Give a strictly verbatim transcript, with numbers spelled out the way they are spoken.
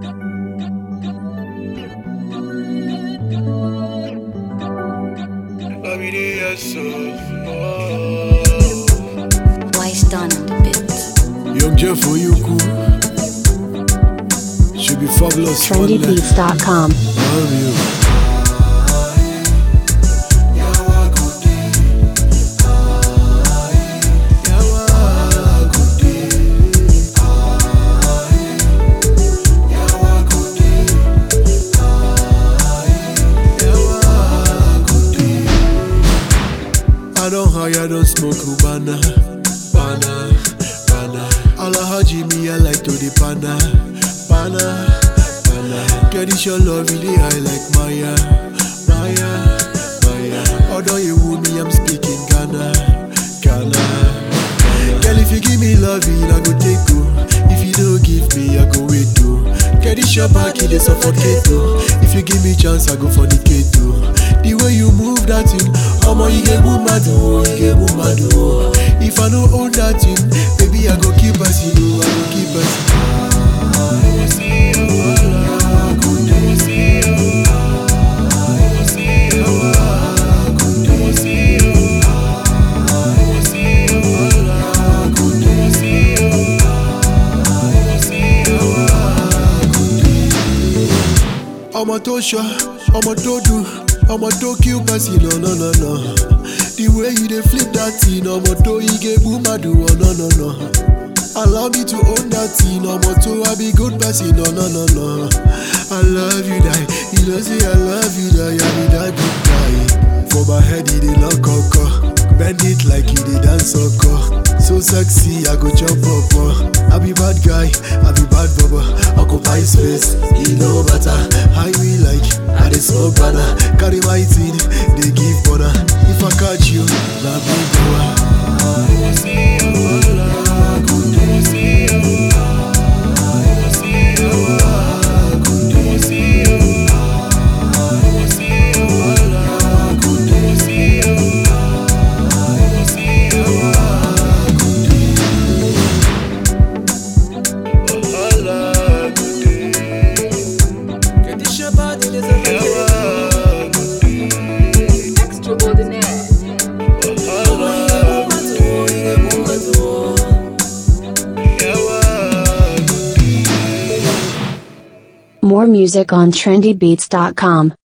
Wise done on the bit. Young Jeff for you cool. Should be fabulous. trendy beats dot com. Love you. I don't high, I don't smoke Cubana, pana, pana. Allah Jimmy, I like to the pana, pana, pana. Get it your love really high like Maya, Maya, Maya. Although you woo me, I'm speaking Ghana, Ghana. Girl, if you give me loving, I go take you. If you don't give me, I go wait too. Get it your back, it is suffocate too. If you give me chance, I go fornicate too. The way you move that thing, omo you get boom mad oh, you get boom mad oh. If I don't own that thing, baby I go keep us, you know, I go keep us. Omo to sure, omo to do. Omo to kill person, no no no no. The way you dey flip that thing, omo to you get boom adu, oh no no no. Allow me to own that thing, omo to I be good person, no no no no. I love you die, you know say I love you die, I be that good guy. For my head it dey lock coco, bend it like you dey dance soccer. So sexy, I go jump up, uh. I be bad guy, I be bad bubba. Occupy space, you know better. I we like, I dey smoke banana. Carry my team, they give honor. If I catch you, la big More music on trendy beats dot com.